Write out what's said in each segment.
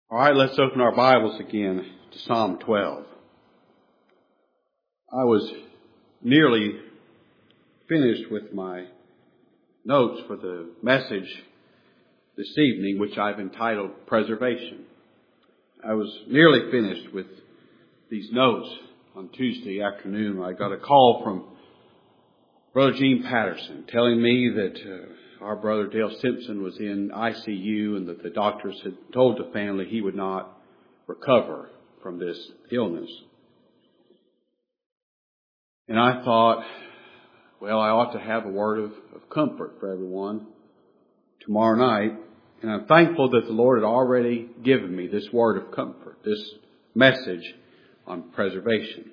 All right, let's open our Bibles again to Psalm 12. I was nearly finished with my notes for the message this evening, which I've entitled Preservation. I was nearly finished with these notes on Tuesday afternoon. I got a call from Brother Gene Patterson telling me that our brother Dale Simpson was in ICU and that the doctors had told the family he would not recover from this illness. And I thought, well, I ought to have a word of comfort for everyone tomorrow night. And I'm thankful that the Lord had already given me this word of comfort, this message on preservation.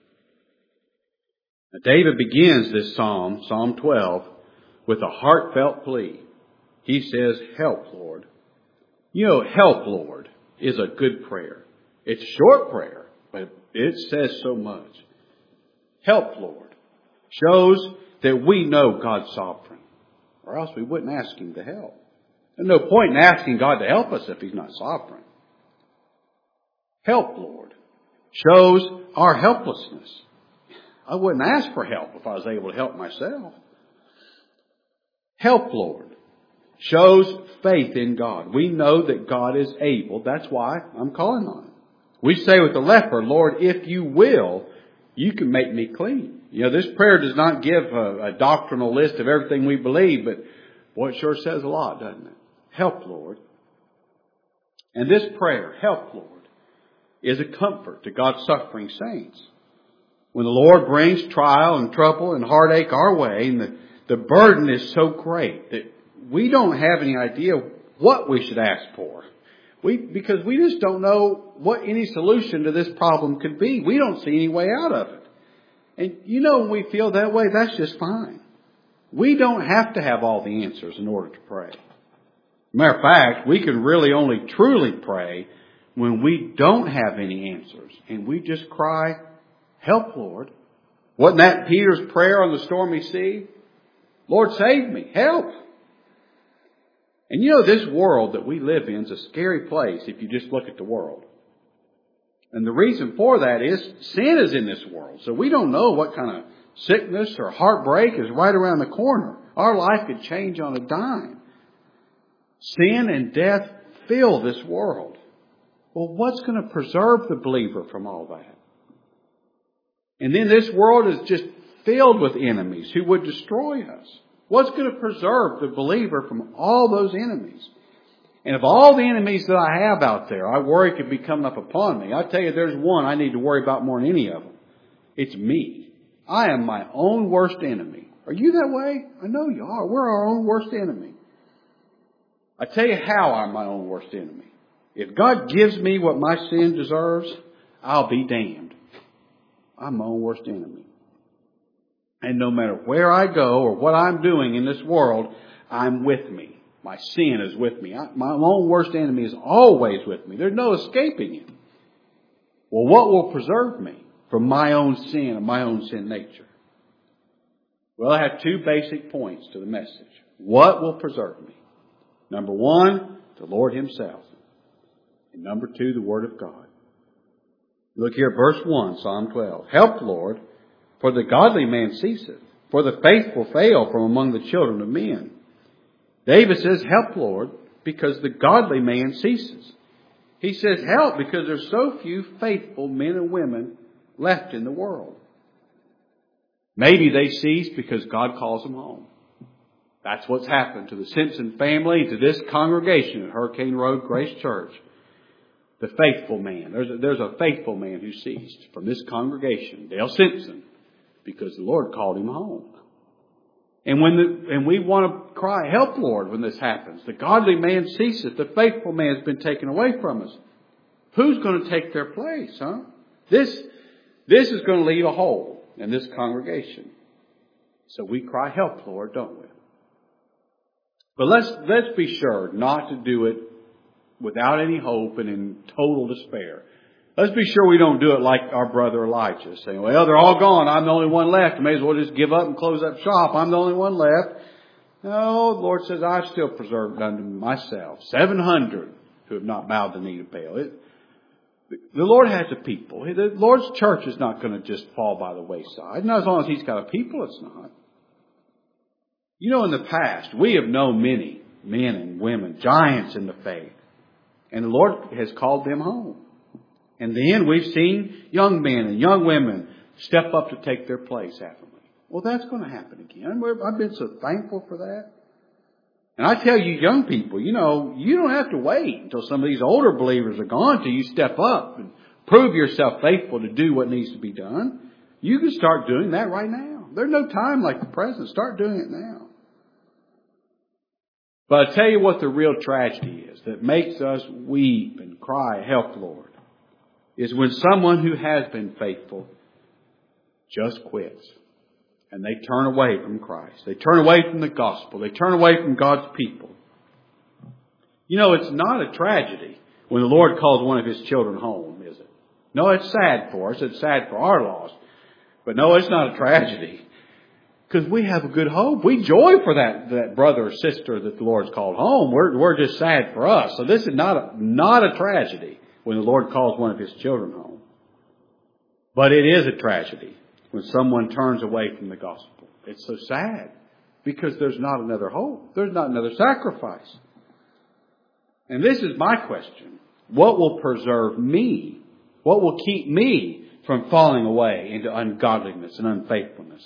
Now, David begins this psalm, Psalm 12, with a heartfelt plea. He says, "Help, Lord." You know, "Help, Lord" is a good prayer. It's a short prayer, but it says so much. Help, Lord, shows that we know God's sovereign, or else we wouldn't ask Him to help. There's no point in asking God to help us if He's not sovereign. Help, Lord, shows our helplessness. I wouldn't ask for help if I was able to help myself. Help, Lord, shows faith in God. We know that God is able. That's why I'm calling on Him. We say with the leper, "Lord, if you will, you can make me clean." You know, this prayer does not give a doctrinal list of everything we believe, but boy, it sure says a lot, doesn't it? Help, Lord. And this prayer, "Help, Lord," is a comfort to God's suffering saints. When the Lord brings trial and trouble and heartache our way, and the burden is so great that we don't have any idea what we should ask for. Because we just don't know what any solution to this problem could be. We don't see any way out of it. And you know, when we feel that way, that's just fine. We don't have to have all the answers in order to pray. Matter of fact, we can really only truly pray when we don't have any answers. And we just cry, "Help, Lord." Wasn't that Peter's prayer on the stormy sea? "Lord, save me. Help." And you know, this world that we live in is a scary place if you just look at the world. And the reason for that is sin is in this world. So we don't know what kind of sickness or heartbreak is right around the corner. Our life could change on a dime. Sin and death fill this world. Well, what's going to preserve the believer from all that? And then this world is just filled with enemies who would destroy us. What's going to preserve the believer from all those enemies? And of all the enemies that I have out there, I worry could be coming up upon me. I tell you, there's one I need to worry about more than any of them. It's me. I am my own worst enemy. Are you that way? I know you are. We're our own worst enemy. I tell you how I'm my own worst enemy. If God gives me what my sin deserves, I'll be damned. I'm my own worst enemy. And no matter where I go or what I'm doing in this world, I'm with me. My sin is with me. My own worst enemy is always with me. There's no escaping him. Well, what will preserve me from my own sin and my own sin nature? Well, I have two basic points to the message. What will preserve me? Number one, the Lord Himself. And number two, the Word of God. Look here at verse 1, Psalm 12. "Help, Lord, for the godly man ceaseth, for the faithful fail from among the children of men." David says, "Help, Lord," because the godly man ceases. He says, "Help," because there's so few faithful men and women left in the world. Maybe they cease because God calls them home. That's what's happened to the Simpson family, to this congregation at Hurricane Road Grace Church. The faithful man. There's a faithful man who ceased from this congregation, Dale Simpson, because the Lord called him home. And we want to cry, "Help, Lord," when this happens. The godly man ceases. The faithful man has been taken away from us. Who's going to take their place, huh? This is going to leave a hole in this congregation. So we cry, "Help, Lord," don't we? But let's be sure not to do it without any hope and in total despair. Let's be sure we don't do it like our brother Elijah, saying, "Well, they're all gone. I'm the only one left. I may as well just give up and close up shop. I'm the only one left." No, the Lord says, "I've still preserved unto myself 700 who have not bowed the knee to Baal. The Lord has a people. The Lord's church is not going to just fall by the wayside. Not as long as He's got a people, it's not. You know, in the past, we have known many men and women, giants in the faith. And the Lord has called them home. And then we've seen young men and young women step up to take their place, haven't we? Well, that's going to happen again. I've been so thankful for that. And I tell you, young people, you know, you don't have to wait until some of these older believers are gone till you step up and prove yourself faithful to do what needs to be done. You can start doing that right now. There's no time like the present. Start doing it now. But I tell you what the real tragedy is that makes us weep and cry, help, Lord, is when someone who has been faithful just quits. And they turn away from Christ. They turn away from the gospel. They turn away from God's people. You know, it's not a tragedy when the Lord calls one of His children home, is it? No, it's sad for us. It's sad for our loss. But no, it's not a tragedy. Because we have a good hope. We joy for that brother or sister that the Lord's called home. We're just sad for us. So this is not a tragedy when the Lord calls one of His children home. But it is a tragedy when someone turns away from the gospel. It's so sad because there's not another hope. There's not another sacrifice. And this is my question. What will preserve me? What will keep me from falling away into ungodliness and unfaithfulness?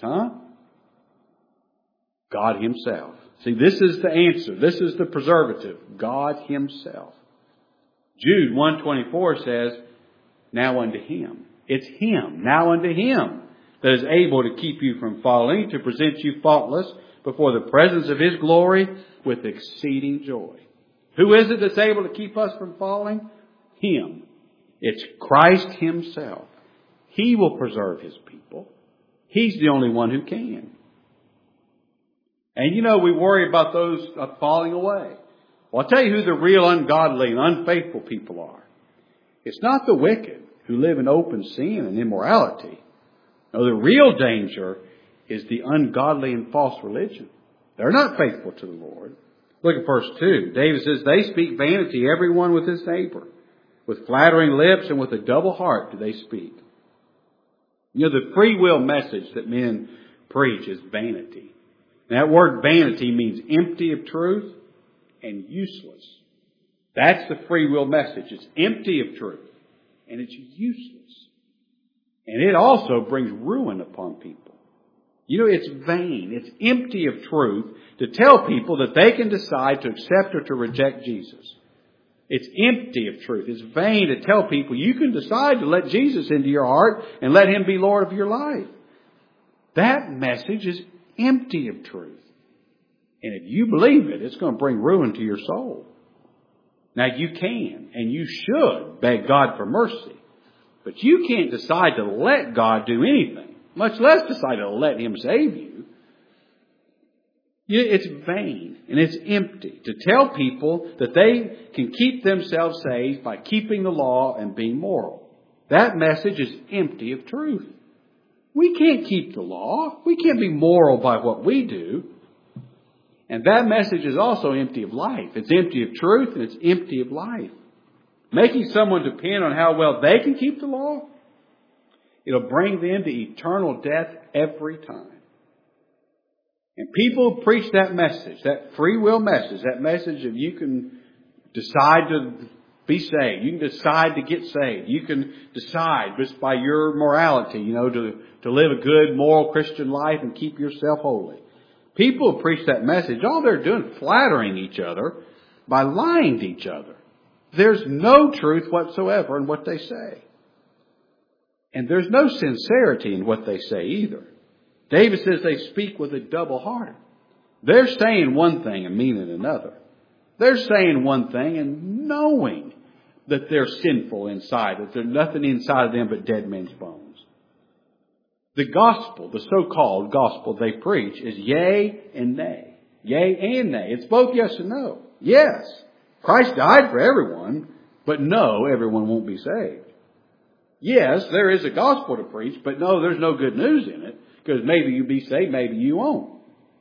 God Himself. See, this is the answer. This is the preservative. God Himself. Jude 1:24 says, now unto Him. It's Him. Now unto Him that is able to keep you from falling, to present you faultless before the presence of His glory with exceeding joy. Who is it that's able to keep us from falling? Him. It's Christ Himself. He will preserve His people. He's the only one who can. And you know, we worry about those falling away. Well, I'll tell you who the real ungodly and unfaithful people are. It's not the wicked who live in open sin and immorality. No, the real danger is the ungodly and false religion. They're not faithful to the Lord. Look at verse 2. David says, they speak vanity, everyone with his neighbor. With flattering lips and with a double heart do they speak. You know, the free will message that men preach is vanity. And that word vanity means empty of truth and useless. That's the free will message. It's empty of truth and it's useless. And it also brings ruin upon people. You know, it's vain. It's empty of truth to tell people that they can decide to accept or to reject Jesus. It's empty of truth. It's vain to tell people you can decide to let Jesus into your heart and let Him be Lord of your life. That message is empty of truth. And if you believe it, it's going to bring ruin to your soul. Now you can and you should beg God for mercy. But you can't decide to let God do anything, much less decide to let Him save you. It's vain and it's empty to tell people that they can keep themselves saved by keeping the law and being moral. That message is empty of truth. We can't keep the law. We can't be moral by what we do. And that message is also empty of life. It's empty of truth and it's empty of life. Making someone depend on how well they can keep the law, it'll bring them to eternal death every time. And people who preach that message, that free will message, that message of you can decide to be saved, you can decide to get saved, you can decide just by your morality, to live a good moral Christian life and keep yourself holy. People who preach that message, all they're doing is flattering each other by lying to each other. There's no truth whatsoever in what they say. And there's no sincerity in what they say either. David says they speak with a double heart. They're saying one thing and meaning another. They're saying one thing and knowing that they're sinful inside, that there's nothing inside of them but dead men's bones. The gospel, the so-called gospel they preach is yea and nay. Yea and nay. It's both yes and no. Yes, Christ died for everyone, but no, everyone won't be saved. Yes, there is a gospel to preach, but no, there's no good news in it, because maybe you'll be saved, maybe you won't.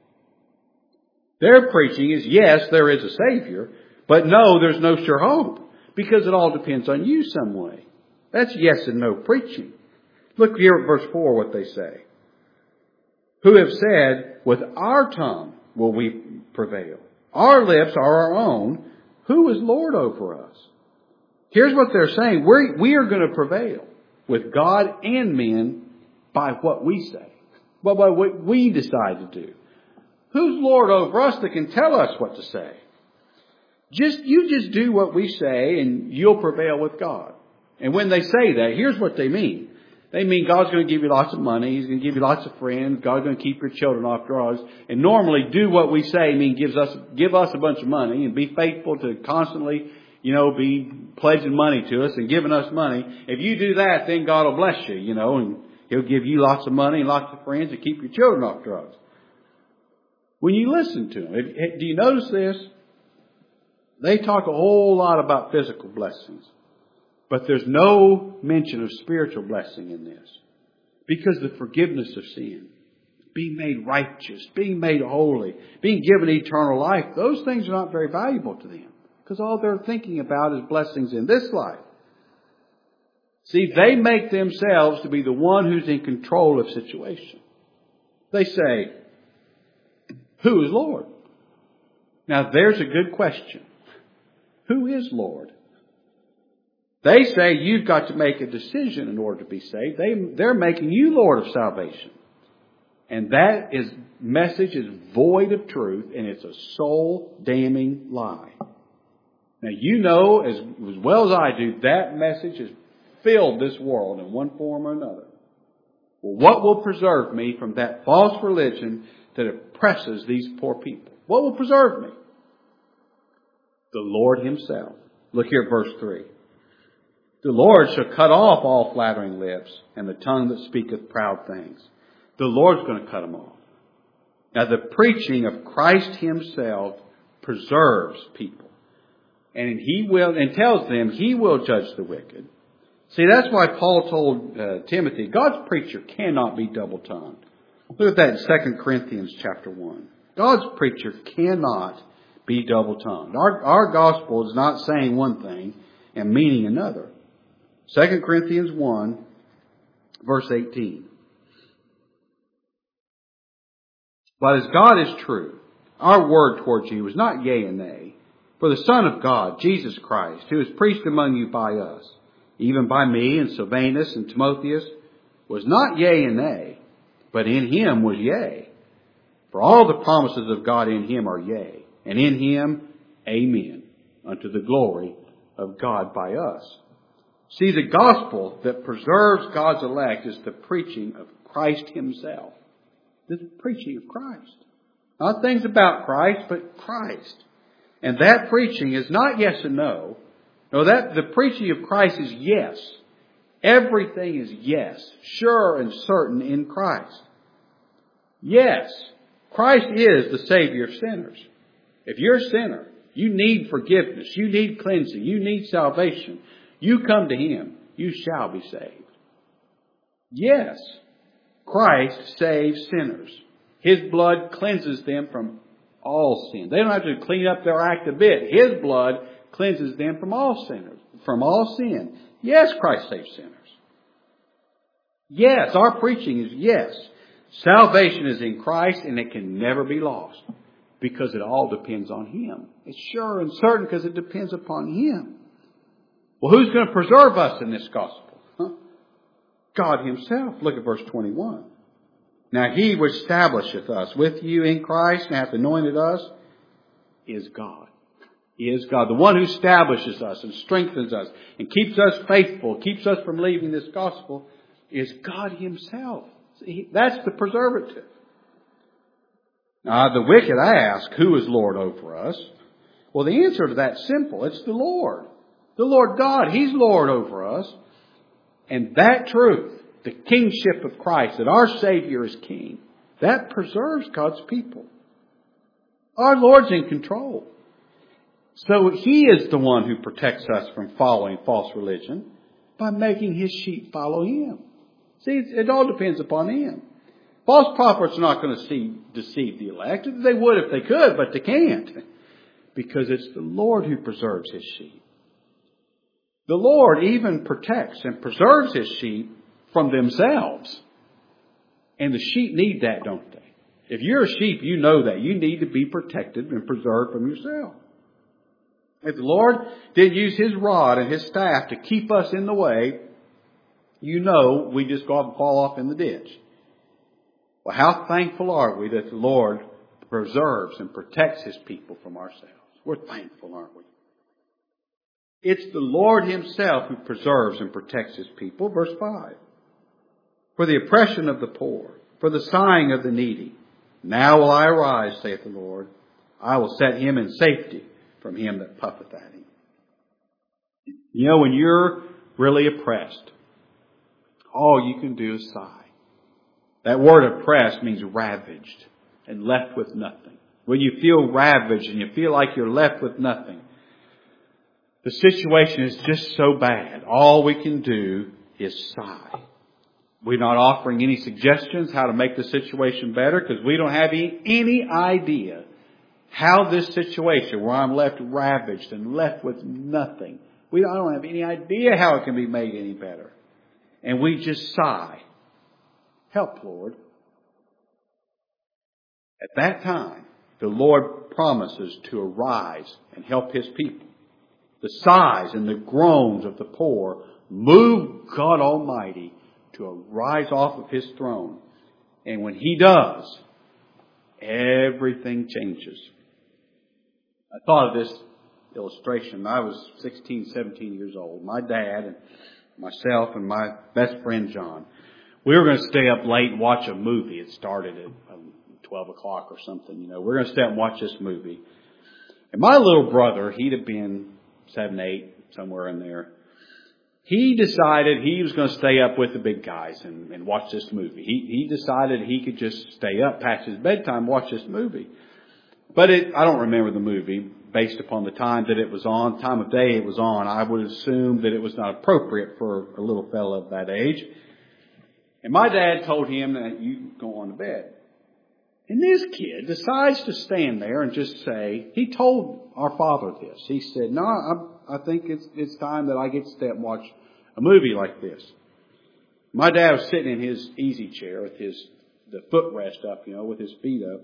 Their preaching is yes, there is a Savior, but no, there's no sure hope. because it all depends on you some way. That's yes and no preaching. Look here at verse 4 what they say. Who have said, with our tongue will we prevail. Our lips are our own. Who is Lord over us? Here's what they're saying. We are going to prevail with God and men by what we say. By what we decide to do. Who's Lord over us that can tell us what to say? You just do what we say and you'll prevail with God. And when they say that, here's what they mean. They mean God's going to give you lots of money. He's going to give you lots of friends. God's going to keep your children off drugs. And normally do what we say give us a bunch of money and be faithful to constantly, be pledging money to us and giving us money. If you do that, then God will bless you, and He'll give you lots of money and lots of friends and keep your children off drugs. When you listen to them, do you notice this? They talk a whole lot about physical blessings. But there's no mention of spiritual blessing in this. Because the forgiveness of sin, being made righteous, being made holy, being given eternal life, those things are not very valuable to them. Because all they're thinking about is blessings in this life. See, they make themselves to be the one who's in control of situation. They say, who is Lord? Now there's a good question. Who is Lord? They say you've got to make a decision in order to be saved. They're making you Lord of salvation. And that message is void of truth, and it's a soul-damning lie. Now you know as well as I do, that message has filled this world in one form or another. Well, what will preserve me from that false religion that oppresses these poor people? What will preserve me? The Lord Himself. Look here at verse 3. The Lord shall cut off all flattering lips and the tongue that speaketh proud things. The Lord's going to cut them off. Now the preaching of Christ Himself preserves people. And tells them He will judge the wicked. See, that's why Paul told Timothy, God's preacher cannot be double-tongued. Look at that in 2 Corinthians chapter 1. God's preacher cannot be double-tongued. Our gospel is not saying one thing and meaning another. 2 Corinthians 1, verse 18. But as God is true, our word towards you is not yea and nay. For the Son of God, Jesus Christ, who is preached among you by us, even by me and Silvanus and Timotheus, was not yea and nay, but in Him was yea. For all the promises of God in Him are yea, and in Him, amen, unto the glory of God by us. See, the gospel that preserves God's elect is the preaching of Christ Himself. The preaching of Christ. Not things about Christ, but Christ. And that preaching is not yes and no. No, the preaching of Christ is yes. Everything is yes, sure and certain in Christ. Yes, Christ is the Savior of sinners. If you're a sinner, you need forgiveness, you need cleansing, you need salvation. You come to Him, you shall be saved. Yes, Christ saves sinners. His blood cleanses them from all sin. They don't have to clean up their act a bit. His blood cleanses them from all sinners, from all sin. Yes, Christ saves sinners. Yes, our preaching is yes. Salvation is in Christ and it can never be lost because it all depends on Him. It's sure and certain because it depends upon Him. Well, who's going to preserve us in this gospel? God Himself. Look at verse 21. Now He which establisheth us with you in Christ and hath anointed us is God. He is God. The one who establishes us and strengthens us and keeps us faithful, keeps us from leaving this gospel is God Himself. See, that's the preservative. Now the wicked ask, who is Lord over us? Well, the answer to that's simple. It's the Lord. The Lord God, He's Lord over us. And that truth, the kingship of Christ, that our Savior is King, that preserves God's people. Our Lord's in control. So He is the one who protects us from following false religion by making His sheep follow Him. See, it all depends upon Him. False prophets are not going to deceive the elect. They would if they could, but they can't. Because it's the Lord who preserves His sheep. The Lord even protects and preserves His sheep from themselves. And the sheep need that, don't they? If you're a sheep, you know that. You need to be protected and preserved from yourself. If the Lord didn't use His rod and His staff to keep us in the way, you know we just go off and fall off in the ditch. Well, how thankful are we that the Lord preserves and protects His people from ourselves? We're thankful, aren't we? It's the Lord Himself who preserves and protects His people. Verse 5. For the oppression of the poor, for the sighing of the needy. Now will I arise, saith the Lord. I will set him in safety from him that puffeth at him. You know, when you're really oppressed, all you can do is sigh. That word oppressed means ravaged and left with nothing. When you feel ravaged and you feel like you're left with nothing, the situation is just so bad. All we can do is sigh. We're not offering any suggestions how to make the situation better because we don't have any idea how this situation where I'm left ravaged and left with nothing, I don't have any idea how it can be made any better. And we just sigh. Help, Lord. At that time, the Lord promises to arise and help His people. The sighs and the groans of the poor move God Almighty to arise off of His throne. And when He does, everything changes. I thought of this illustration. I was 16, 17 years old. My dad and myself and my best friend John, we were going to stay up late and watch a movie. It started at 12 o'clock or something. We're going to stay up and watch this movie. And my little brother, he'd have been 7, 8, somewhere in there. He decided he was going to stay up with the big guys and watch this movie. He decided he could just stay up past his bedtime, watch this movie. But I don't remember the movie based upon the time that it was on, time of day it was on. I would assume that it was not appropriate for a little fellow of that age. And my dad told him that you go on to bed. And this kid decides to stand there and just say, he told our father this. He said, no, I think it's time that I get to stay up and watch a movie like this. My dad was sitting in his easy chair with the footrest up, with his feet up.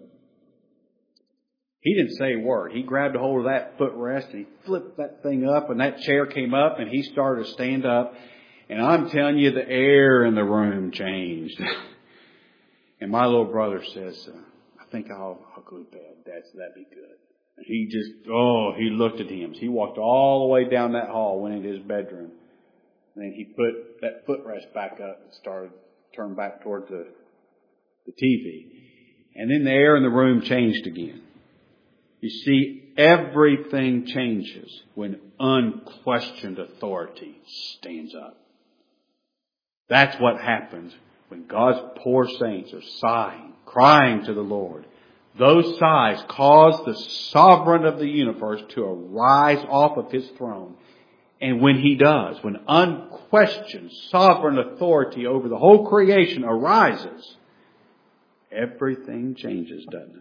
He didn't say a word. He grabbed a hold of that footrest and he flipped that thing up and that chair came up and he started to stand up. And I'm telling you, the air in the room changed. And my little brother says, I think I'll go to bed. Dad said, that'd be good. And he looked at him. So he walked all the way down that hall, went into his bedroom. And then he put that footrest back up and started to turn back toward the TV. And then the air in the room changed again. You see, everything changes when unquestioned authority stands up. That's what happens when God's poor saints are sighing, crying to the Lord. Those sighs cause the sovereign of the universe to arise off of His throne. And when He does, when unquestioned sovereign authority over the whole creation arises, everything changes, doesn't it?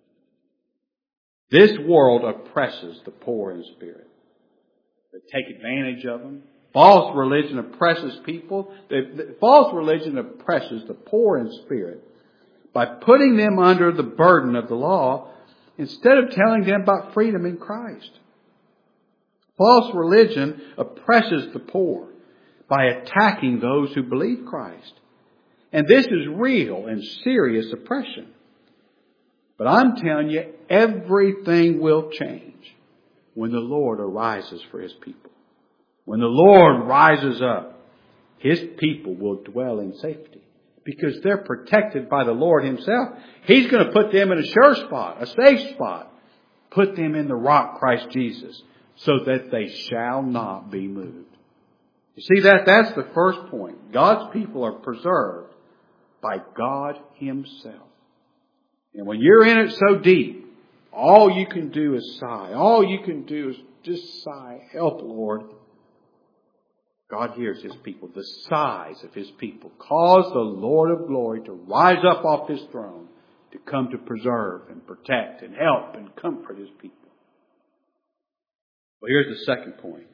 This world oppresses the poor in spirit. They take advantage of them. False religion oppresses people. False religion oppresses the poor in spirit by putting them under the burden of the law instead of telling them about freedom in Christ. False religion oppresses the poor by attacking those who believe Christ. And this is real and serious oppression. But I'm telling you, everything will change when the Lord arises for His people. When the Lord rises up, His people will dwell in safety because they're protected by the Lord Himself. He's going to put them in a sure spot, a safe spot. Put them in the rock, Christ Jesus, so that they shall not be moved. You see that's the first point. God's people are preserved by God Himself. And when you're in it so deep, all you can do is sigh. All you can do is just sigh. Help, Lord. God hears His people. The sighs of His people cause the Lord of glory to rise up off His throne to come to preserve and protect and help and comfort His people. Well, here's the second point.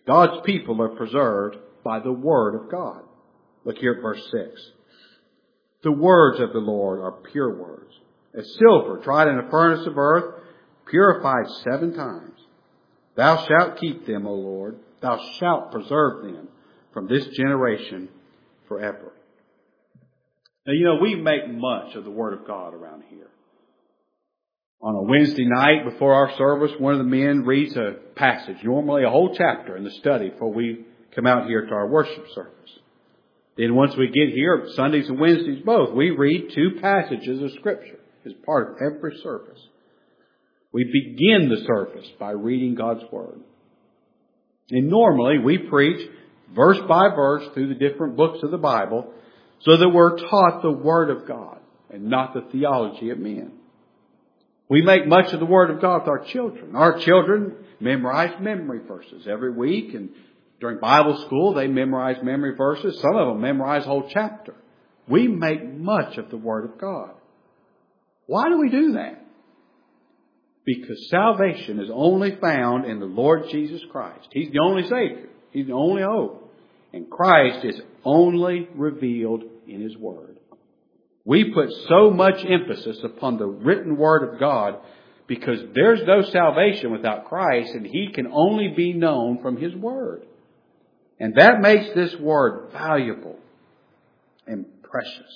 God's people are preserved by the Word of God. Look here at verse 6. The words of the Lord are pure words, as silver tried in a furnace of earth, purified 7 times. Thou shalt keep them, O Lord. Thou shalt preserve them from this generation forever. Now, we make much of the Word of God around here. On a Wednesday night before our service, one of the men reads a passage, normally a whole chapter in the study before we come out here to our worship service. Then once we get here, Sundays and Wednesdays both, we read 2 passages of Scripture as part of every service. We begin the service by reading God's Word. And normally we preach verse by verse through the different books of the Bible so that we're taught the Word of God and not the theology of men. We make much of the Word of God with our children. Our children memorize memory verses every week, and during Bible school they memorize memory verses. Some of them memorize a whole chapter. We make much of the Word of God. Why do we do that? Because salvation is only found in the Lord Jesus Christ. He's the only Savior. He's the only hope. And Christ is only revealed in His Word. We put so much emphasis upon the written Word of God because there's no salvation without Christ, and He can only be known from His Word. And that makes this Word valuable and precious.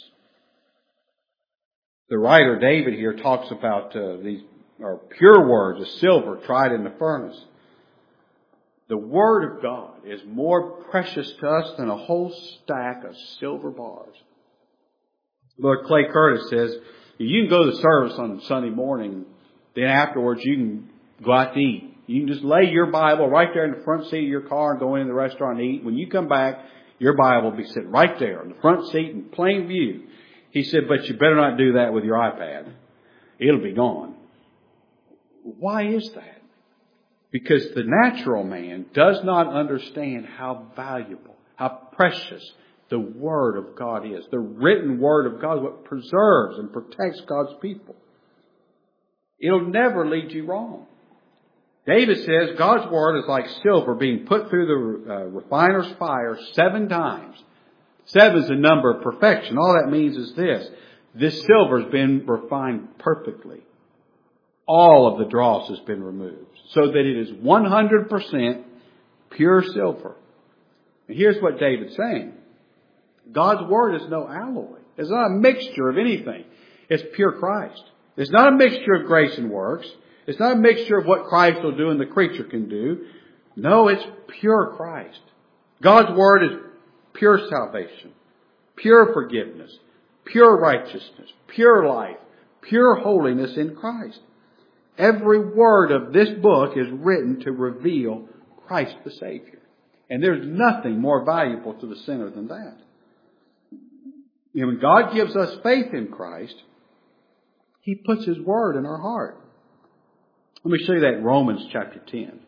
The writer David here talks about these are pure words of silver tried in the furnace. The Word of God is more precious to us than a whole stack of silver bars. Lord Clay Curtis says, you can go to the service on Sunday morning, then afterwards you can go out to eat. You can just lay your Bible right there in the front seat of your car and go into the restaurant and eat. When you come back, your Bible will be sitting right there in the front seat in plain view. He said, but you better not do that with your iPad. It'll be gone. Why is that? Because the natural man does not understand how valuable, how precious the Word of God is. The written Word of God is what preserves and protects God's people. It'll never lead you wrong. David says God's Word is like silver being put through the refiner's fire 7 times. 7 is the number of perfection. All that means is this. This silver has been refined perfectly. All of the dross has been removed so that it is 100% pure silver. And here's what David's saying. God's Word is no alloy. It's not a mixture of anything. It's pure Christ. It's not a mixture of grace and works. It's not a mixture of what Christ will do and the creature can do. No, it's pure Christ. God's Word is pure salvation, pure forgiveness, pure righteousness, pure life, pure holiness in Christ. Every word of this book is written to reveal Christ the Savior. And there's nothing more valuable to the sinner than that. When God gives us faith in Christ, He puts His Word in our heart. Let me show you that in Romans chapter 10.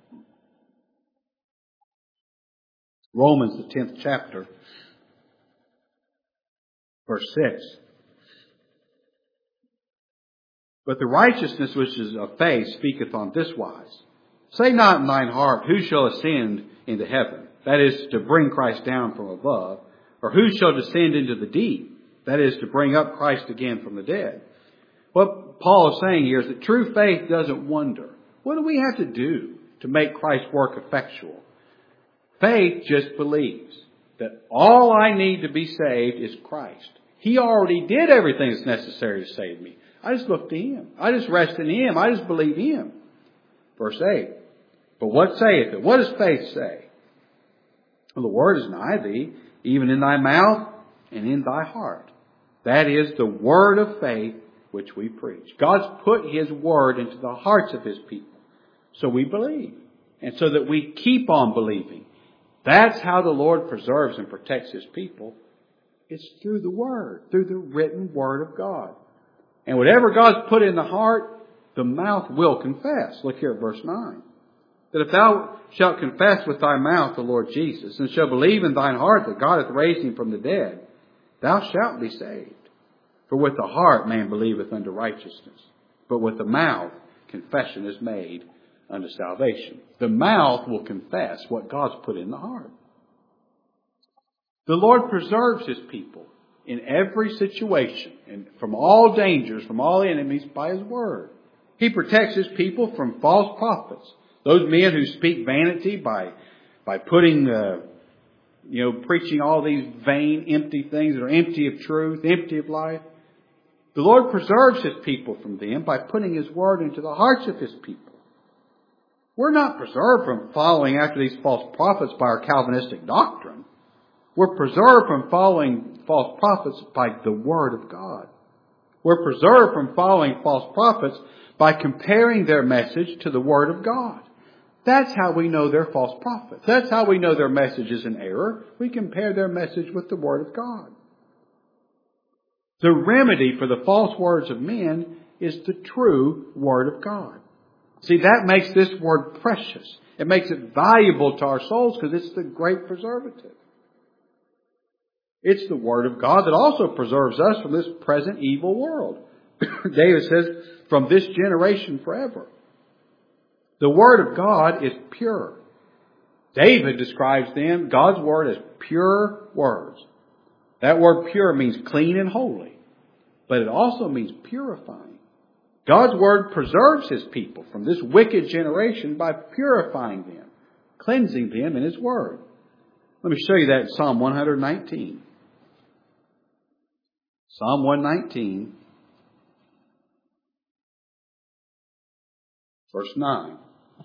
Romans, the 10th chapter, verse 6. But the righteousness which is of faith speaketh on this wise. Say not in thine heart, who shall ascend into heaven? That is, to bring Christ down from above. Or who shall descend into the deep? That is, to bring up Christ again from the dead. What Paul is saying here is that true faith doesn't wonder. What do we have to do to make Christ's work effectual? Faith just believes that all I need to be saved is Christ. He already did everything that's necessary to save me. I just look to Him. I just rest in Him. I just believe Him. Verse 8. But what saith it? What does faith say? Well, the Word is nigh thee, even in thy mouth and in thy heart. That is the word of faith which we preach. God's put His Word into the hearts of His people. So we believe. And so that we keep on believing. That's how the Lord preserves and protects His people. It's through the Word, through the written Word of God. And whatever God's put in the heart, the mouth will confess. Look here at verse 9. That if thou shalt confess with thy mouth the Lord Jesus, and shalt believe in thine heart that God hath raised Him from the dead, thou shalt be saved. For with the heart man believeth unto righteousness, but with the mouth confession is made unto salvation. The mouth will confess what God's put in the heart. The Lord preserves His people in every situation and from all dangers, from all enemies by His word. He protects His people from false prophets. Those men who speak vanity by putting, preaching all these vain, empty things that are empty of truth, empty of life. The Lord preserves His people from them by putting His word into the hearts of His people. We're not preserved from following after these false prophets by our Calvinistic doctrine. We're preserved from following false prophets by the Word of God. We're preserved from following false prophets by comparing their message to the Word of God. That's how we know they're false prophets. That's how we know their message is an error. We compare their message with the Word of God. The remedy for the false words of men is the true Word of God. See, that makes this Word precious. It makes it valuable to our souls because it's the great preservative. It's the Word of God that also preserves us from this present evil world. David says, from this generation forever. The Word of God is pure. David describes them, God's Word, as pure words. That word pure means clean and holy. But it also means purifying. God's Word preserves His people from this wicked generation by purifying them, cleansing them in His Word. Let me show you that in Psalm 119. Psalm 119, verse 9.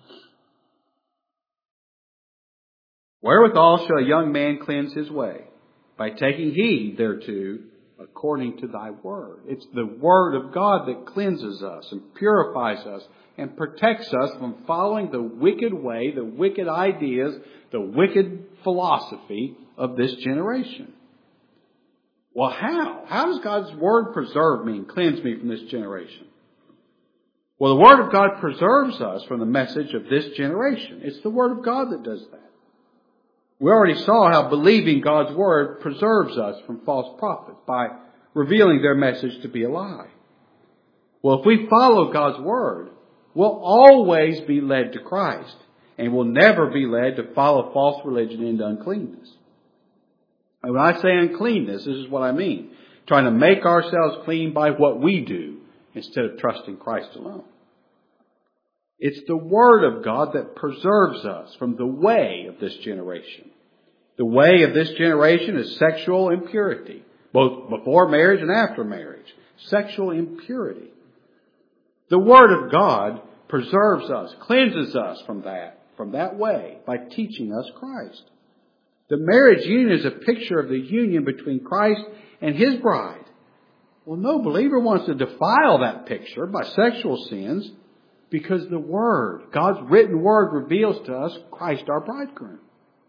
Wherewithal shall a young man cleanse his way? By taking heed thereto according to thy word. It's the Word of God that cleanses us and purifies us and protects us from following the wicked way, the wicked ideas, the wicked philosophy of this generation. Well, how? How does God's Word preserve me and cleanse me from this generation? Well, the Word of God preserves us from the message of this generation. It's the Word of God that does that. We already saw how believing God's Word preserves us from false prophets by revealing their message to be a lie. Well, if we follow God's Word, we'll always be led to Christ and will never be led to follow false religion into uncleanness. And when I say uncleanness, this is what I mean. Trying to make ourselves clean by what we do instead of trusting Christ alone. It's the Word of God that preserves us from the way of this generation. The way of this generation is sexual impurity, both before marriage and after marriage. Sexual impurity. The Word of God preserves us, cleanses us from that way by teaching us Christ. The marriage union is a picture of the union between Christ and His bride. Well, no believer wants to defile that picture by sexual sins because the Word, God's written Word, reveals to us Christ our bridegroom.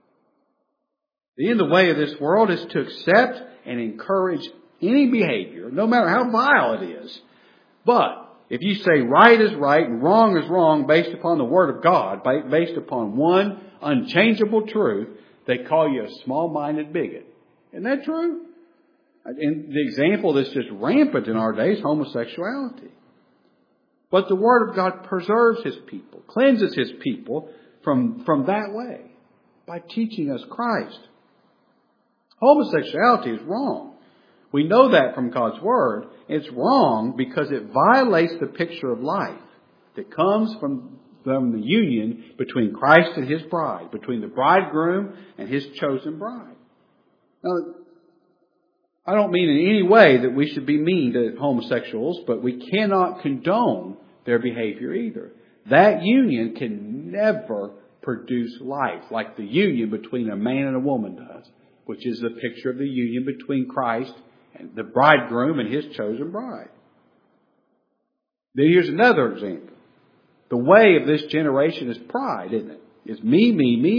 The way of this world is to accept and encourage any behavior, no matter how vile it is. But if you say right is right and wrong is wrong based upon the Word of God, based upon one unchangeable truth, they call you a small-minded bigot. Isn't that true? And the example that's just rampant in our day is homosexuality. But the Word of God preserves His people, cleanses His people from that way by teaching us Christ. Homosexuality is wrong. We know that from God's Word. It's wrong because it violates the picture of life that comes from the union between Christ and His bride, between the bridegroom and His chosen bride. Now, I don't mean in any way that we should be mean to homosexuals, but we cannot condone their behavior either. That union can never produce life like the union between a man and a woman does, which is the picture of the union between Christ and the bridegroom and His chosen bride. Then here's another example. The way of this generation is pride, isn't it? It's me,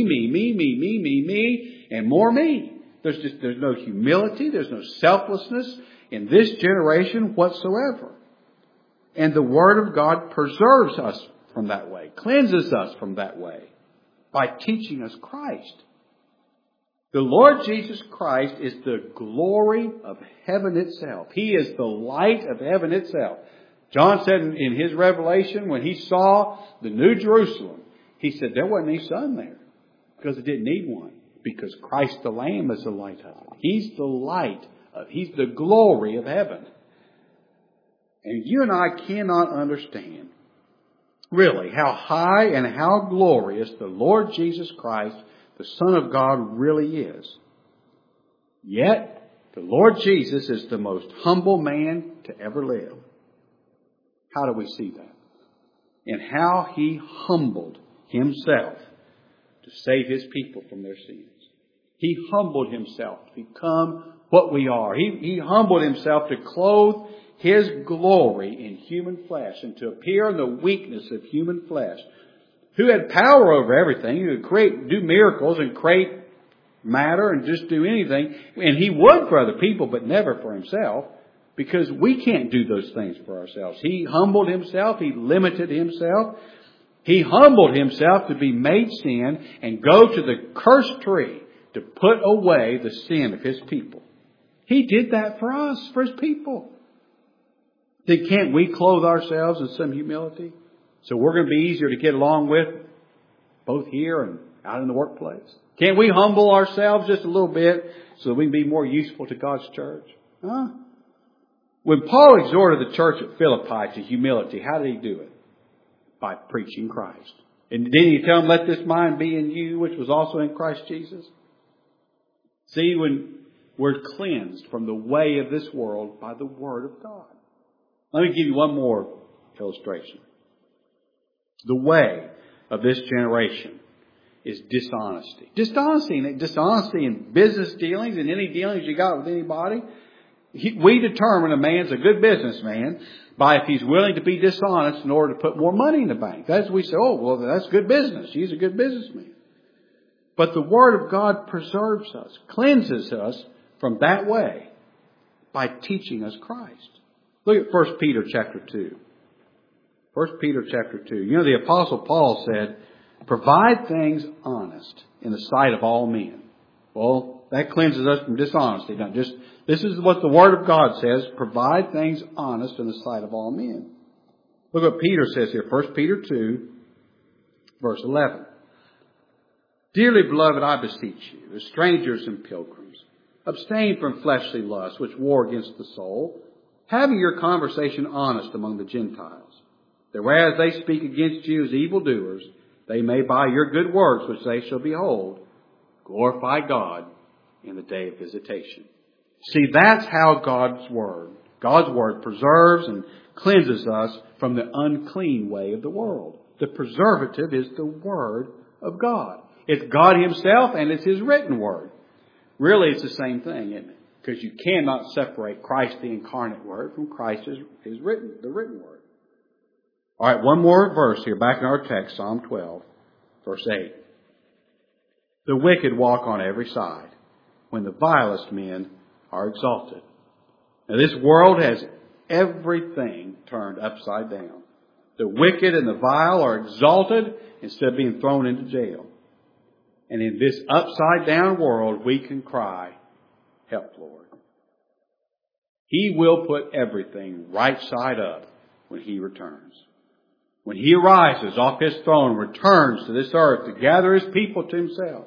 and more me. There's no humility, there's no selflessness in this generation whatsoever. And the Word of God preserves us from that way, cleanses us from that way by teaching us Christ. The Lord Jesus Christ is the glory of heaven itself. He is the light of heaven itself. John said in his revelation, when he saw the New Jerusalem, he said there wasn't any sun there because it didn't need one. Because Christ the Lamb is the light of it. He's the light. He's the glory of heaven. And you and I cannot understand really how high and how glorious the Lord Jesus Christ, the Son of God, really is. Yet, the Lord Jesus is the most humble man to ever live. How do we see that? And how He humbled Himself to save His people from their sins. He humbled Himself to become what we are. He humbled Himself to clothe His glory in human flesh and to appear in the weakness of human flesh. Who had power over everything, who could do miracles and create matter and just do anything. And He would for other people, but never for Himself. Because we can't do those things for ourselves. He humbled Himself. He limited Himself. He humbled Himself to be made sin and go to the cursed tree to put away the sin of His people. He did that for us, for His people. Then can't we clothe ourselves in some humility? So we're going to be easier to get along with both here and out in the workplace. Can't we humble ourselves just a little bit so that we can be more useful to God's church? Huh? When Paul exhorted the church at Philippi to humility, how did he do it? By preaching Christ. And didn't he tell them, let this mind be in you, which was also in Christ Jesus? See, when we're cleansed from the way of this world by the Word of God. Let me give you one more illustration. The way of this generation is dishonesty. Dishonesty in business dealings and any dealings you got with anybody. We determine a man's a good businessman by if he's willing to be dishonest in order to put more money in the bank. That's we say, oh, well, that's good business. He's a good businessman. But the Word of God preserves us, cleanses us from that way by teaching us Christ. Look at 1 Peter chapter 2. 1 Peter chapter 2. You know, the Apostle Paul said, provide things honest in the sight of all men. Well, that cleanses us from dishonesty. Now, this is what the Word of God says. Provide things honest in the sight of all men. Look what Peter says here. 1 Peter 2, verse 11. Dearly beloved, I beseech you, as strangers and pilgrims, abstain from fleshly lusts which war against the soul, having your conversation honest among the Gentiles, that whereas they speak against you as evildoers, they may by your good works which they shall behold, glorify God in the day of visitation. See, that's how God's Word preserves and cleanses us from the unclean way of the world. The preservative is the Word of God. It's God Himself and it's His written Word. Really, it's the same thing, isn't it? Because you cannot separate Christ, the incarnate Word, from Christ, the written Word. All right, one more verse here, back in our text, Psalm 12, verse 8. The wicked walk on every side, when the vilest men are exalted. Now, this world has everything turned upside down. The wicked and the vile are exalted instead of being thrown into jail. And in this upside down world, we can cry, help, Lord. He will put everything right side up when He returns. When He arises off His throne, returns to this earth to gather His people to Himself,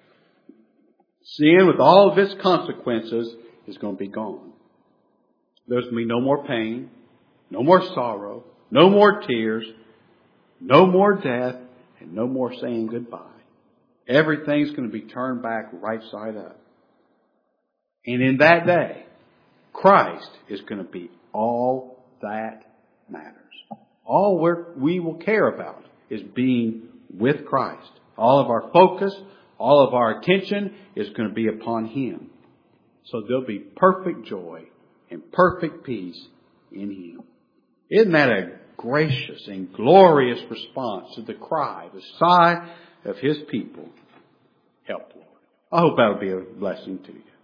sin with all of its consequences is going to be gone. There's going to be no more pain, no more sorrow, no more tears, no more death, and no more saying goodbye. Everything's going to be turned back right side up. And in that day, Christ is going to be all that matters. All we will care about is being with Christ. All of our focus, all of our attention is going to be upon Him. So there'll be perfect joy and perfect peace in Him. Isn't that a gracious and glorious response to the cry, the sigh of His people? Help, Lord. I hope that'll be a blessing to you.